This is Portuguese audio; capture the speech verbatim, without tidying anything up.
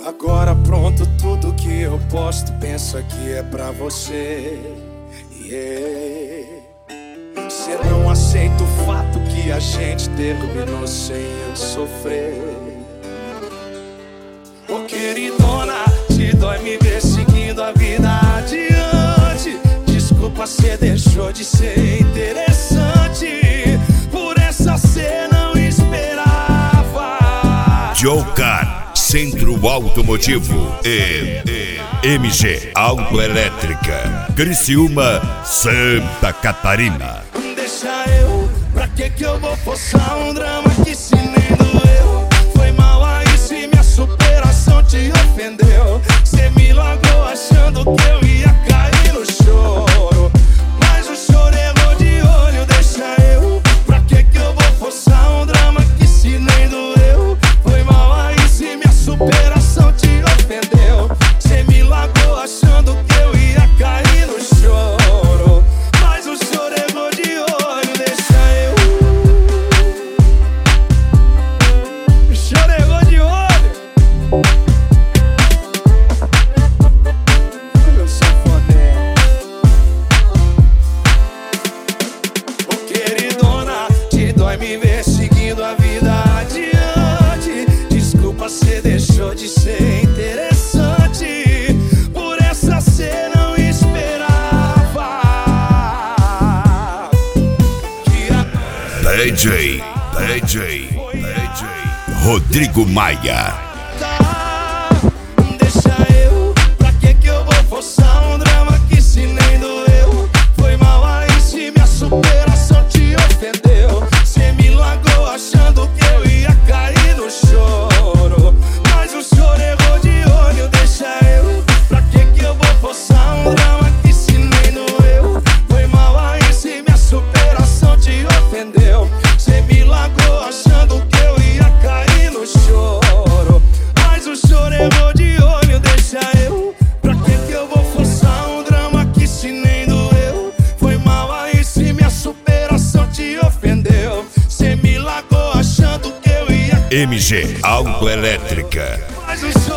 Agora pronto, tudo que eu posto, pensa que é pra você. Yeah. Cê não aceita o fato que a gente terminou sem eu sofrer. Ô queridona, te dói me ver seguindo a vida adiante. Desculpa, cê deixou de ser interessante. Por essa cê não esperava. Jocar, Centro Automotivo e, e M G Autoelétrica, Criciúma, Santa Catarina. Deixa eu, pra que que eu vou forçar um drama que se nem doeu? Foi mal aí se minha superação te ofendeu. Cê me largou achando que eu ia cair no choro, mas o choro errou de olho. Deixa eu, pra que que eu vou forçar um drama que se nem doeu? Foi mal aí se minha superação te ofendeu. Cê me largou achando que eu ia cair no choro, mas o choro errou de olho. Me ver seguindo a vida adiante. Desculpa, cê deixou de ser interessante. Por essa cê não esperava. Que a... D J, D J, D J Rodrigo Maia. Deixa eu, pra que que eu vou forçar um drama que se nem doeu? Foi mal aí se minha superação te ofendeu. Achando que eu ia cair no choro, mas o choro errou de olho. Deixa eu, pra que que eu vou forçar um drama que se nem doeu? Foi mal aí se minha superação te ofendeu. Cê me largou achando que eu ia cair no choro, mas o choro errou de olho. Deixa eu, pra que que eu vou forçar um drama que se nem doeu? Foi mal aí se minha superação te ofendeu. Cê me largou achando que eu ia M G Autoelétrica. mas o